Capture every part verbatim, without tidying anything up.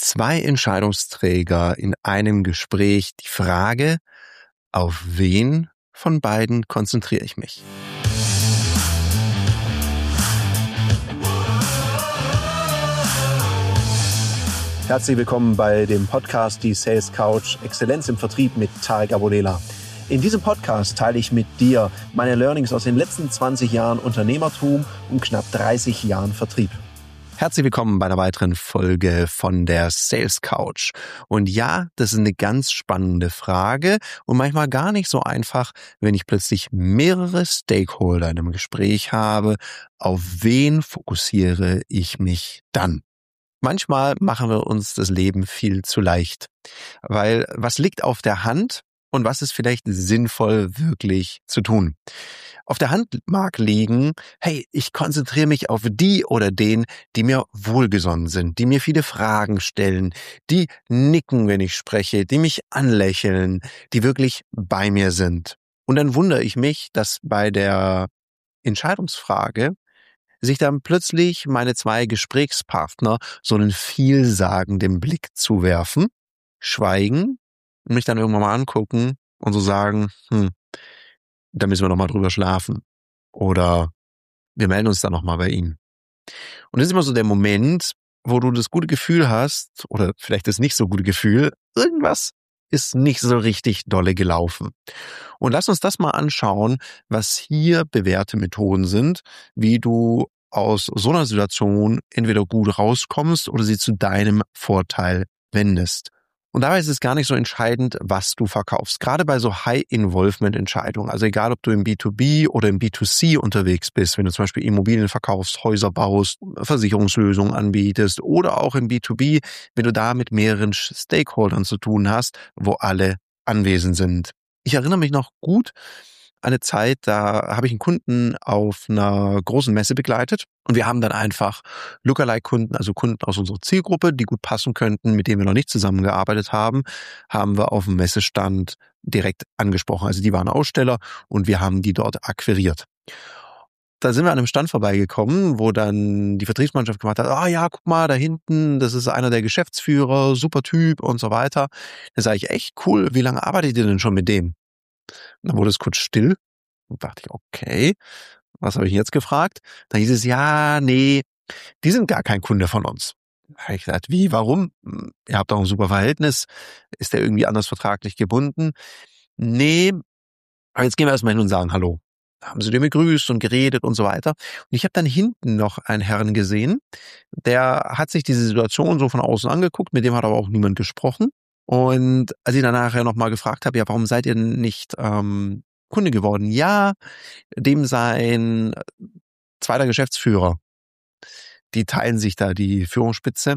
Zwei Entscheidungsträger in einem Gespräch. Die Frage, auf wen von beiden konzentriere ich mich? Herzlich willkommen bei dem Podcast Die Sales Couch Exzellenz im Vertrieb mit Tarek Abodela. In diesem Podcast teile ich mit dir meine Learnings aus den letzten zwanzig Jahren Unternehmertum und knapp dreißig Jahren Vertrieb. Herzlich willkommen bei einer weiteren Folge von der Sales Couch. Und ja, das ist eine ganz spannende Frage und manchmal gar nicht so einfach, wenn ich plötzlich mehrere Stakeholder in einem Gespräch habe. Auf wen fokussiere ich mich dann? Manchmal machen wir uns das Leben viel zu leicht, weil was liegt auf der Hand und was ist vielleicht sinnvoll wirklich zu tun? Auf der Hand mag liegen, hey, ich konzentriere mich auf die oder den, die mir wohlgesonnen sind, die mir viele Fragen stellen, die nicken, wenn ich spreche, die mich anlächeln, die wirklich bei mir sind. Und dann wundere ich mich, dass bei der Entscheidungsfrage sich dann plötzlich meine zwei Gesprächspartner so einen vielsagenden Blick zuwerfen, schweigen und mich dann irgendwann mal angucken und so sagen, hm, da müssen wir noch mal drüber schlafen. Oder wir melden uns dann noch mal bei Ihnen. Und das ist immer so der Moment, wo du das gute Gefühl hast, oder vielleicht das nicht so gute Gefühl, irgendwas ist nicht so richtig dolle gelaufen. Und lass uns das mal anschauen, was hier bewährte Methoden sind, wie du aus so einer Situation entweder gut rauskommst oder sie zu deinem Vorteil wendest. Und dabei ist es gar nicht so entscheidend, was du verkaufst. Gerade bei so High-Involvement-Entscheidungen, also egal, ob du im B zwei B oder im B zwei C unterwegs bist, wenn du zum Beispiel Immobilien verkaufst, Häuser baust, Versicherungslösungen anbietest oder auch im B zwei B, wenn du da mit mehreren Stakeholdern zu tun hast, wo alle anwesend sind. Ich erinnere mich noch gut an eine Zeit, da habe ich einen Kunden auf einer großen Messe begleitet und wir haben dann einfach Lookalike-Kunden, also Kunden aus unserer Zielgruppe, die gut passen könnten, mit denen wir noch nicht zusammengearbeitet haben, haben wir auf dem Messestand direkt angesprochen. Also die waren Aussteller und wir haben die dort akquiriert. Da sind wir an einem Stand vorbeigekommen, wo dann die Vertriebsmannschaft gemacht hat, ah ja, guck mal, da hinten, das ist einer der Geschäftsführer, super Typ und so weiter. Da sage ich, echt cool, wie lange arbeitet ihr denn schon mit dem? Und dann wurde es kurz still und dachte ich, okay, was habe ich jetzt gefragt? Da hieß es, ja, nee, die sind gar kein Kunde von uns. Da habe ich gesagt, wie, warum? Ihr habt doch ein super Verhältnis. Ist der irgendwie anders vertraglich gebunden? Nee, aber jetzt gehen wir erstmal hin und sagen Hallo. Da haben sie dir begrüßt und geredet und so weiter. Und ich habe dann hinten noch einen Herrn gesehen, der hat sich diese Situation so von außen angeguckt, mit dem hat aber auch niemand gesprochen. Und als ich dann nachher nochmal gefragt habe, ja, warum seid ihr denn nicht ähm, Kunde geworden? Ja, dem sein zweiter Geschäftsführer, die teilen sich da die Führungsspitze,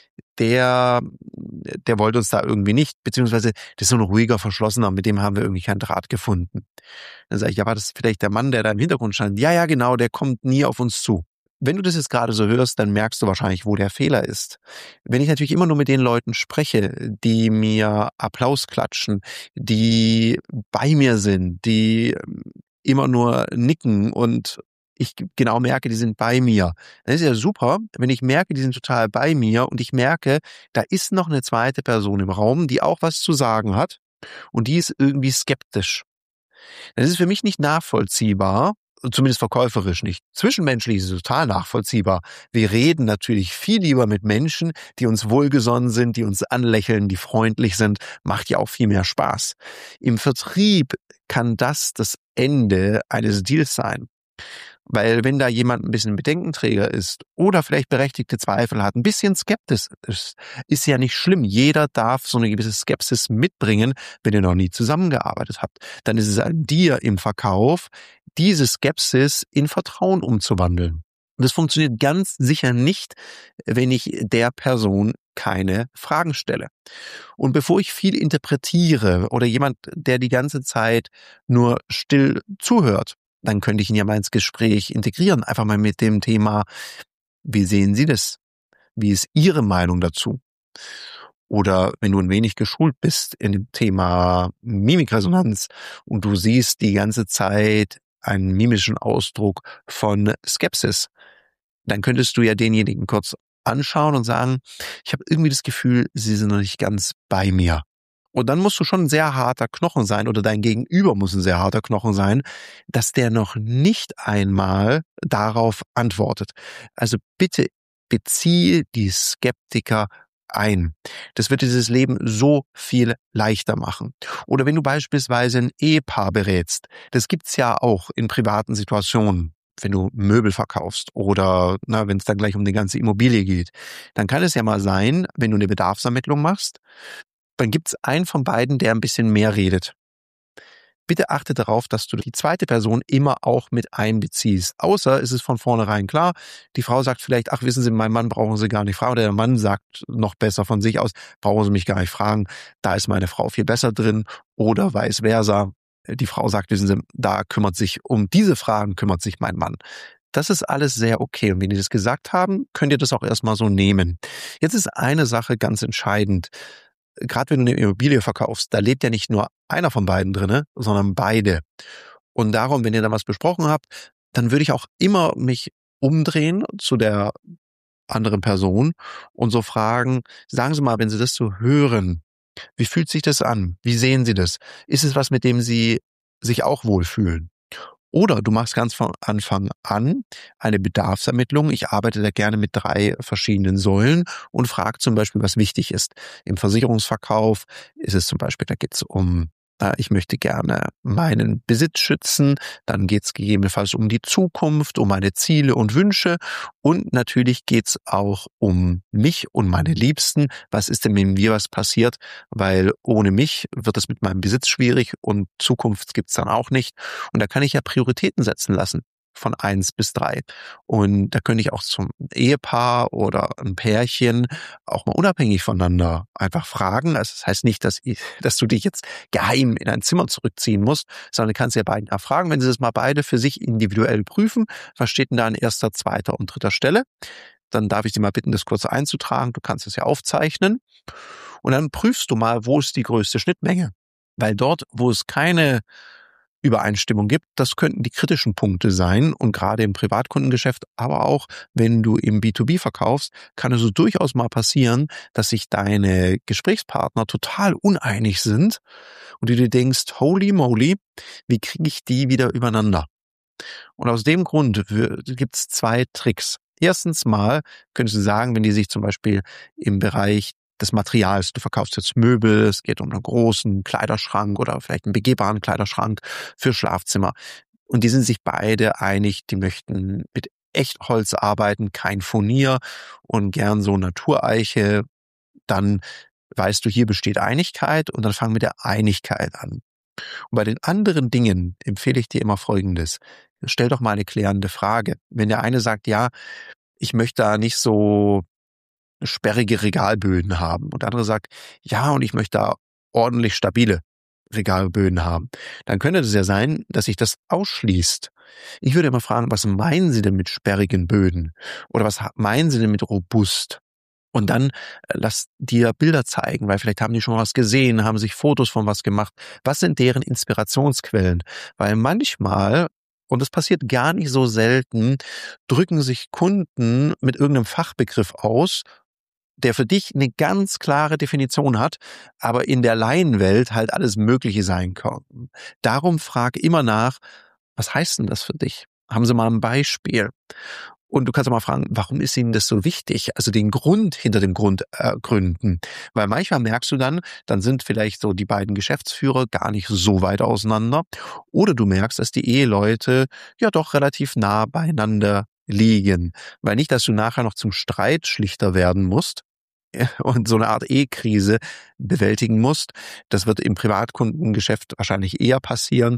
der, der wollte uns da irgendwie nicht, beziehungsweise das ist so ein ruhiger, verschlossener, mit dem haben wir irgendwie keinen Draht gefunden. Dann sage ich, ja, war das vielleicht der Mann, der da im Hintergrund stand? Ja, ja, genau, der kommt nie auf uns zu. Wenn du das jetzt gerade so hörst, dann merkst du wahrscheinlich, wo der Fehler ist. Wenn ich natürlich immer nur mit den Leuten spreche, die mir Applaus klatschen, die bei mir sind, die immer nur nicken und ich genau merke, die sind bei mir, dann ist ja super, wenn ich merke, die sind total bei mir und ich merke, da ist noch eine zweite Person im Raum, die auch was zu sagen hat und die ist irgendwie skeptisch. Dann ist es für mich nicht nachvollziehbar, zumindest verkäuferisch nicht. Zwischenmenschlich ist es total nachvollziehbar. Wir reden natürlich viel lieber mit Menschen, die uns wohlgesonnen sind, die uns anlächeln, die freundlich sind. Macht ja auch viel mehr Spaß. Im Vertrieb kann das das Ende eines Deals sein. Weil wenn da jemand ein bisschen Bedenkenträger ist oder vielleicht berechtigte Zweifel hat, ein bisschen skeptisch ist, ist ja nicht schlimm. Jeder darf so eine gewisse Skepsis mitbringen, wenn ihr noch nie zusammengearbeitet habt. Dann ist es an dir im Verkauf, diese Skepsis in Vertrauen umzuwandeln. Und das funktioniert ganz sicher nicht, wenn ich der Person keine Fragen stelle. Und bevor ich viel interpretiere oder jemand, der die ganze Zeit nur still zuhört, dann könnte ich ihn ja mal ins Gespräch integrieren. Einfach mal mit dem Thema, wie sehen Sie das? Wie ist Ihre Meinung dazu? Oder wenn du ein wenig geschult bist in dem Thema Mimikresonanz und du siehst die ganze Zeit einen mimischen Ausdruck von Skepsis, dann könntest du ja denjenigen kurz anschauen und sagen, ich habe irgendwie das Gefühl, sie sind noch nicht ganz bei mir. Und dann musst du schon ein sehr harter Knochen sein oder dein Gegenüber muss ein sehr harter Knochen sein, dass der noch nicht einmal darauf antwortet. Also bitte beziehe die Skeptiker ein. Das wird dieses Leben so viel leichter machen. Oder wenn du beispielsweise ein Ehepaar berätst, das gibt's ja auch in privaten Situationen. Wenn du Möbel verkaufst oder na, wenn es dann gleich um die ganze Immobilie geht, dann kann es ja mal sein, wenn du eine Bedarfsermittlung machst, dann gibt's einen von beiden, der ein bisschen mehr redet. Bitte achte darauf, dass du die zweite Person immer auch mit einbeziehst. Außer es ist von vornherein klar, die Frau sagt vielleicht, ach wissen Sie, meinen Mann brauchen Sie gar nicht fragen. Oder der Mann sagt noch besser von sich aus, brauchen Sie mich gar nicht fragen, da ist meine Frau viel besser drin. Oder vice versa. Die Frau sagt, wissen Sie, da kümmert sich, um diese Fragen kümmert sich mein Mann. Das ist alles sehr okay. Und wenn die das gesagt haben, könnt ihr das auch erstmal so nehmen. Jetzt ist eine Sache ganz entscheidend. Gerade wenn du eine Immobilie verkaufst, da lebt ja nicht nur einer von beiden drinne, sondern beide. Und darum, wenn ihr da was besprochen habt, dann würde ich auch immer mich umdrehen zu der anderen Person und so fragen, sagen Sie mal, wenn Sie das so hören, wie fühlt sich das an? Wie sehen Sie das? Ist es was, mit dem Sie sich auch wohlfühlen? Oder du machst ganz von Anfang an eine Bedarfsermittlung. Ich arbeite da gerne mit drei verschiedenen Säulen und frage zum Beispiel, was wichtig ist. Im Versicherungsverkauf ist es zum Beispiel, da geht es um, äh, ich möchte gerne meinen Besitz schützen. Dann geht es gegebenenfalls um die Zukunft, um meine Ziele und Wünsche. Und natürlich geht es auch um mich und meine Liebsten. Was ist denn mit mir was passiert? Weil ohne mich wird es mit meinem Besitz schwierig und Zukunft gibt's dann auch nicht. Und da kann ich ja Prioritäten setzen lassen von eins bis drei. Und da könnte ich auch zum Ehepaar oder ein Pärchen auch mal unabhängig voneinander einfach fragen. Also das heißt nicht, dass, ich, dass du dich jetzt geheim in ein Zimmer zurückziehen musst, sondern du kannst ja beiden erfragen, wenn sie das mal beide für sich individuell prüfen, was steht denn da an erster, zweiter und dritter Stelle? Dann darf ich dich mal bitten, das kurz einzutragen. Du kannst es ja aufzeichnen. Und dann prüfst du mal, wo ist die größte Schnittmenge. Weil dort, wo es keine Übereinstimmung gibt, das könnten die kritischen Punkte sein. Und gerade im Privatkundengeschäft, aber auch wenn du im B zwei B verkaufst, kann es so durchaus mal passieren, dass sich deine Gesprächspartner total uneinig sind und du dir denkst, holy moly, wie kriege ich die wieder übereinander? Und aus dem Grund gibt es zwei Tricks. Erstens mal könntest du sagen, wenn die sich zum Beispiel im Bereich des Materials, du verkaufst jetzt Möbel, es geht um einen großen Kleiderschrank oder vielleicht einen begehbaren Kleiderschrank für Schlafzimmer. Und die sind sich beide einig, die möchten mit Echtholz arbeiten, kein Furnier und gern so Natureiche. Dann weißt du, hier besteht Einigkeit und dann fang mit der Einigkeit an. Und bei den anderen Dingen empfehle ich dir immer Folgendes. Stell doch mal eine klärende Frage. Wenn der eine sagt, ja, ich möchte da nicht so sperrige Regalböden haben und der andere sagt, ja, und ich möchte da ordentlich stabile Regalböden haben, dann könnte es ja sein, dass sich das ausschließt. Ich würde immer fragen, was meinen Sie denn mit sperrigen Böden? Oder was meinen Sie denn mit robust? Und dann lass dir Bilder zeigen, weil vielleicht haben die schon was gesehen, haben sich Fotos von was gemacht. Was sind deren Inspirationsquellen? Weil manchmal, und das passiert gar nicht so selten, drücken sich Kunden mit irgendeinem Fachbegriff aus, der für dich eine ganz klare Definition hat, aber in der Laienwelt halt alles Mögliche sein kann. Darum frag immer nach, was heißt denn das für dich? Haben Sie mal ein Beispiel? Und du kannst auch mal fragen, warum ist Ihnen das so wichtig? Also den Grund hinter dem Grund ergründen. Weil manchmal merkst du dann, dann sind vielleicht so die beiden Geschäftsführer gar nicht so weit auseinander. Oder du merkst, dass die Eheleute ja doch relativ nah beieinander liegen. Weil nicht, dass du nachher noch zum Streitschlichter werden musst und so eine Art Ehekrise bewältigen musst. Das wird im Privatkundengeschäft wahrscheinlich eher passieren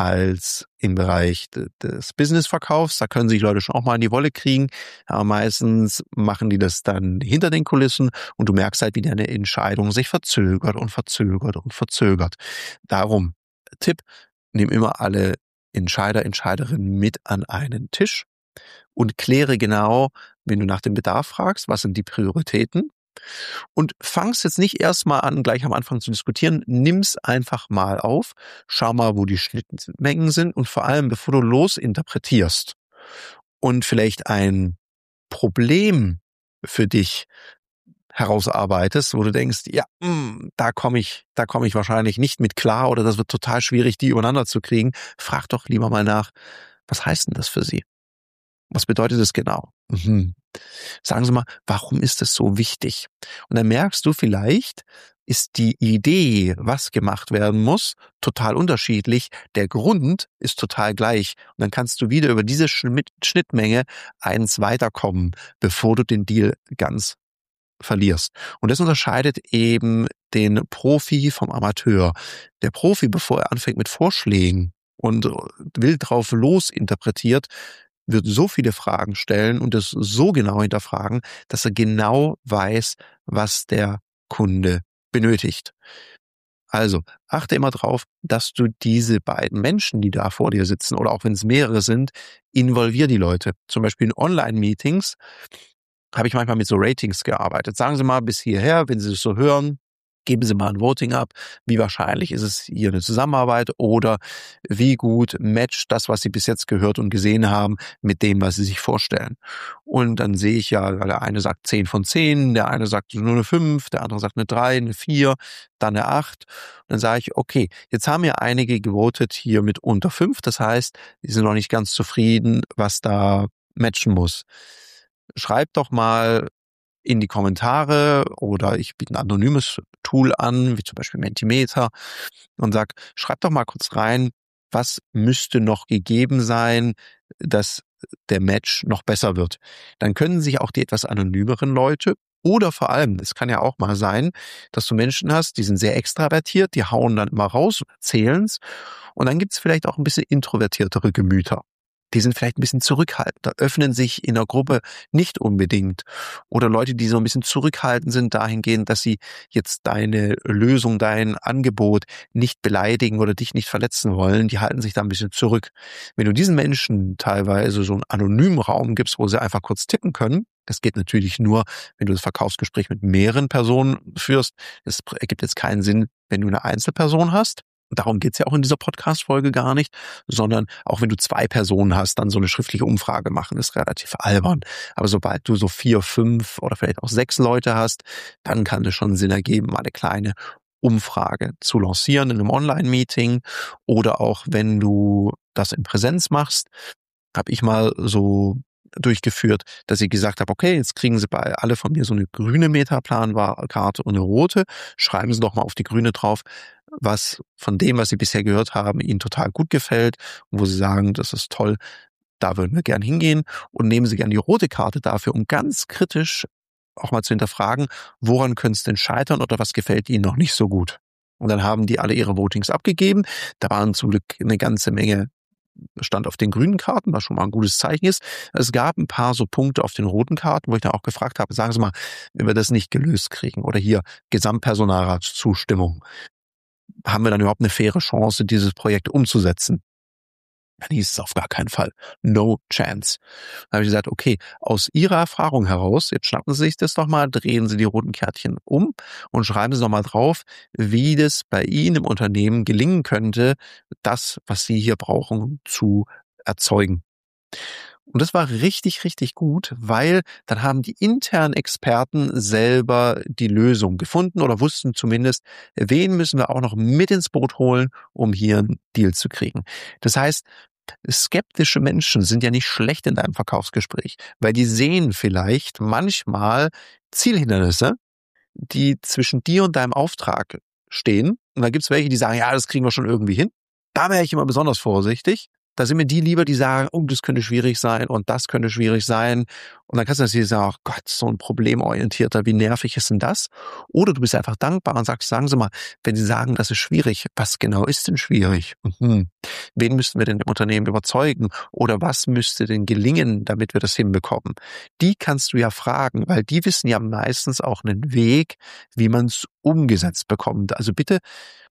als im Bereich des Businessverkaufs. Da können sich Leute schon auch mal in die Wolle kriegen. Aber meistens machen die das dann hinter den Kulissen und du merkst halt, wie deine Entscheidung sich verzögert und verzögert und verzögert. Darum, Tipp, nimm immer alle Entscheider, Entscheiderinnen mit an einen Tisch und kläre genau, wenn du nach dem Bedarf fragst, was sind die Prioritäten? Und fangst jetzt nicht erstmal an, gleich am Anfang zu diskutieren, nimm's einfach mal auf, schau mal, wo die Schnittmengen sind und vor allem, bevor du losinterpretierst und vielleicht ein Problem für dich herausarbeitest, wo du denkst, ja, mh, da komme ich, da komme ich wahrscheinlich nicht mit klar oder das wird total schwierig, die übereinander zu kriegen, frag doch lieber mal nach, was heißt denn das für Sie? Was bedeutet das genau? Mhm. Sagen Sie mal, warum ist das so wichtig? Und dann merkst du vielleicht, ist die Idee, was gemacht werden muss, total unterschiedlich. Der Grund ist total gleich. Und dann kannst du wieder über diese Schnittmenge eins weiterkommen, bevor du den Deal ganz verlierst. Und das unterscheidet eben den Profi vom Amateur. Der Profi, bevor er anfängt mit Vorschlägen und wild drauf los interpretiert, wird so viele Fragen stellen und es so genau hinterfragen, dass er genau weiß, was der Kunde benötigt. Also achte immer drauf, dass du diese beiden Menschen, die da vor dir sitzen, oder auch wenn es mehrere sind, involvier die Leute. Zum Beispiel in Online-Meetings habe ich manchmal mit so Ratings gearbeitet. Sagen Sie mal bis hierher, wenn Sie es so hören, geben Sie mal ein Voting ab. Wie wahrscheinlich ist es hier eine Zusammenarbeit oder wie gut matcht das, was Sie bis jetzt gehört und gesehen haben, mit dem, was Sie sich vorstellen? Und dann sehe ich ja, der eine sagt zehn von zehn, der eine sagt nur eine fünf, der andere sagt eine drei, eine vier, dann eine acht. Und dann sage ich, okay, jetzt haben ja einige gewotet hier mit unter fünf. Das heißt, die sind noch nicht ganz zufrieden, was da matchen muss. Schreibt doch mal in die Kommentare oder ich biete ein anonymes Tool an, wie zum Beispiel Mentimeter und sag, schreibt doch mal kurz rein, was müsste noch gegeben sein, dass der Match noch besser wird. Dann können sich auch die etwas anonymeren Leute oder vor allem, es kann ja auch mal sein, dass du Menschen hast, die sind sehr extravertiert, die hauen dann immer raus, erzählen's und dann gibt's vielleicht auch ein bisschen introvertiertere Gemüter. Die sind vielleicht ein bisschen zurückhaltender, öffnen sich in der Gruppe nicht unbedingt. Oder Leute, die so ein bisschen zurückhaltend sind dahingehend, dass sie jetzt deine Lösung, dein Angebot nicht beleidigen oder dich nicht verletzen wollen, die halten sich da ein bisschen zurück. Wenn du diesen Menschen teilweise so einen anonymen Raum gibst, wo sie einfach kurz tippen können, das geht natürlich nur, wenn du das Verkaufsgespräch mit mehreren Personen führst. Es ergibt jetzt keinen Sinn, wenn du eine Einzelperson hast. Darum geht's ja auch in dieser Podcast-Folge gar nicht, sondern auch wenn du zwei Personen hast, dann so eine schriftliche Umfrage machen, ist relativ albern. Aber sobald du so vier, fünf oder vielleicht auch sechs Leute hast, dann kann es schon Sinn ergeben, mal eine kleine Umfrage zu lancieren in einem Online-Meeting oder auch wenn du das in Präsenz machst, habe ich mal so durchgeführt, dass ich gesagt habe, okay, jetzt kriegen Sie bei alle von mir so eine grüne Metaplan-Karte und eine rote. Schreiben Sie doch mal auf die grüne drauf, was von dem, was Sie bisher gehört haben, Ihnen total gut gefällt und wo Sie sagen, das ist toll, da würden wir gern hingehen und nehmen Sie gern die rote Karte dafür, um ganz kritisch auch mal zu hinterfragen, woran könnte es denn scheitern oder was gefällt Ihnen noch nicht so gut. Und dann haben die alle ihre Votings abgegeben. Da waren zum Glück eine ganze Menge stand auf den grünen Karten, was schon mal ein gutes Zeichen ist. Es gab ein paar so Punkte auf den roten Karten, wo ich dann auch gefragt habe, sagen Sie mal, wenn wir das nicht gelöst kriegen oder hier Gesamtpersonalratszustimmung, haben wir dann überhaupt eine faire Chance, dieses Projekt umzusetzen? Dann hieß es auf gar keinen Fall. No chance. Dann habe ich gesagt, okay, aus Ihrer Erfahrung heraus, jetzt schnappen Sie sich das doch mal, drehen Sie die roten Kärtchen um und schreiben Sie noch mal drauf, wie das bei Ihnen im Unternehmen gelingen könnte, das, was Sie hier brauchen, zu erzeugen. Und das war richtig, richtig gut, weil dann haben die internen Experten selber die Lösung gefunden oder wussten zumindest, wen müssen wir auch noch mit ins Boot holen, um hier einen Deal zu kriegen. Das heißt, skeptische Menschen sind ja nicht schlecht in deinem Verkaufsgespräch, weil die sehen vielleicht manchmal Zielhindernisse, die zwischen dir und deinem Auftrag stehen. Und da gibt's welche, die sagen, ja, das kriegen wir schon irgendwie hin. Da wäre ich immer besonders vorsichtig. Da sind mir die lieber, die sagen, oh, das könnte schwierig sein und das könnte schwierig sein. Und dann kannst du natürlich sagen, oh Gott, so ein problemorientierter, wie nervig ist denn das? Oder du bist einfach dankbar und sagst, sagen Sie mal, wenn Sie sagen, das ist schwierig, was genau ist denn schwierig? Mhm. Wen müssten wir denn im Unternehmen überzeugen? Oder was müsste denn gelingen, damit wir das hinbekommen? Die kannst du ja fragen, weil die wissen ja meistens auch einen Weg, wie man es umgesetzt bekommt. Also bitte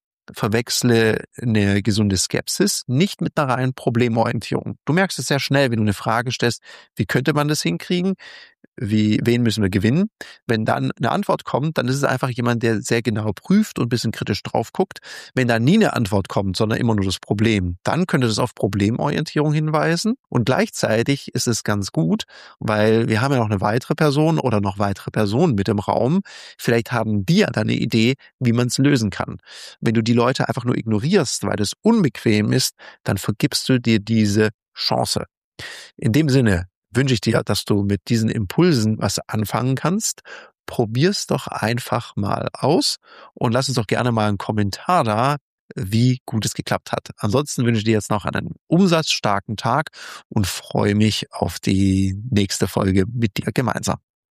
verwechsle eine gesunde Skepsis nicht mit einer reinen Problemorientierung. Du merkst es sehr schnell, wenn du eine Frage stellst, wie könnte man das hinkriegen? wie, wen müssen wir gewinnen? Wenn dann eine Antwort kommt, dann ist es einfach jemand, der sehr genau prüft und ein bisschen kritisch drauf guckt. Wenn da nie eine Antwort kommt, sondern immer nur das Problem, dann könnte das auf Problemorientierung hinweisen. Und gleichzeitig ist es ganz gut, weil wir haben ja noch eine weitere Person oder noch weitere Personen mit im Raum. Vielleicht haben die ja dann eine Idee, wie man es lösen kann. Wenn du die Leute einfach nur ignorierst, weil es unbequem ist, dann vergibst du dir diese Chance. In dem Sinne wünsche ich dir, dass du mit diesen Impulsen was anfangen kannst. Probier's doch einfach mal aus und lass uns doch gerne mal einen Kommentar da, wie gut es geklappt hat. Ansonsten wünsche ich dir jetzt noch einen umsatzstarken Tag und freue mich auf die nächste Folge mit dir gemeinsam.